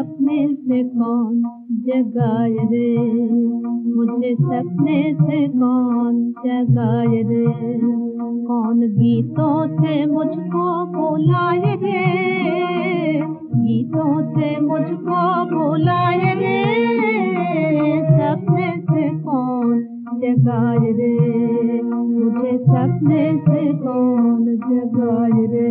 सपने से कौन जगाए रे, मुझे सपने से कौन जगाए रे, कौन गीतों से मुझको बुलाए रे, गीतों से मुझको बुलाए रे, सपने से कौन जगाए रे, मुझे सपने से कौन जगाए रे।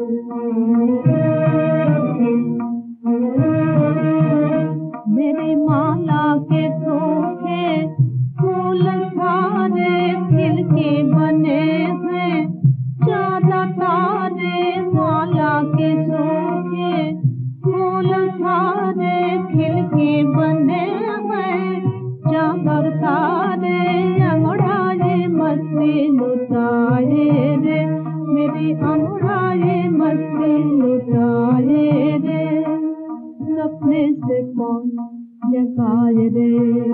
मेरी माला के सूखे फूल सारे खिल के बने हैं, चांदा तारे माला के सूखे फूल सारे खिल के बने हैं, चांदा तारे अंगड़ाए मस्ती लुटाए रे, मेरी अंगड़ाए मस्ती लुटाए रे, सपने से कौन जगाए रे।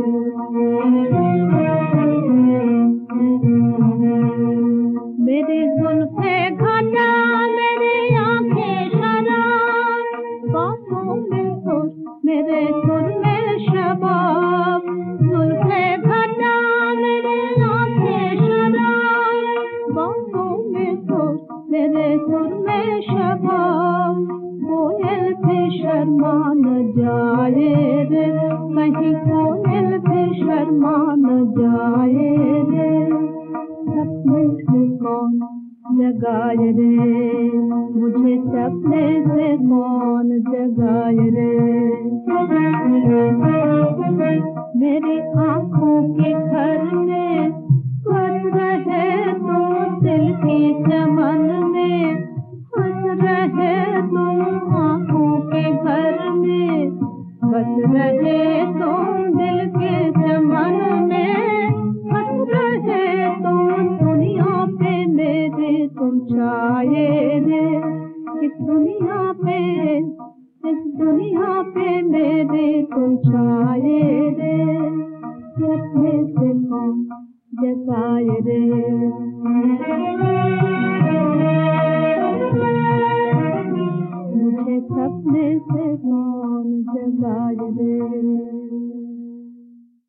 मेरी जुल्फे घटा मेरी आंखें शराब, बातों में सुर मेरे सुर में शबाब, जुल्फे घटा मेरी आंखें शराब, बातों में सुर मेरे सुर में शबाब, कोयल भी शर्मा न जाए रे, कहीं कोयल भी शर्मा न जाए रे, सपने से कौन जगाए रे, मुझे सपने से कौन जगाए रे। मेरी आँखों के घर में बस रहे तुम दिल की चमन में, हंस रहे तुम आँखों के घर में, बस रहे तुम दिल के चमन में, हंस रहे तुम दुनिया पे मेरे तुम छाए रे, इस दुनिया पे मेरे तुम छाए रे, सपने से कौन जगाए रे।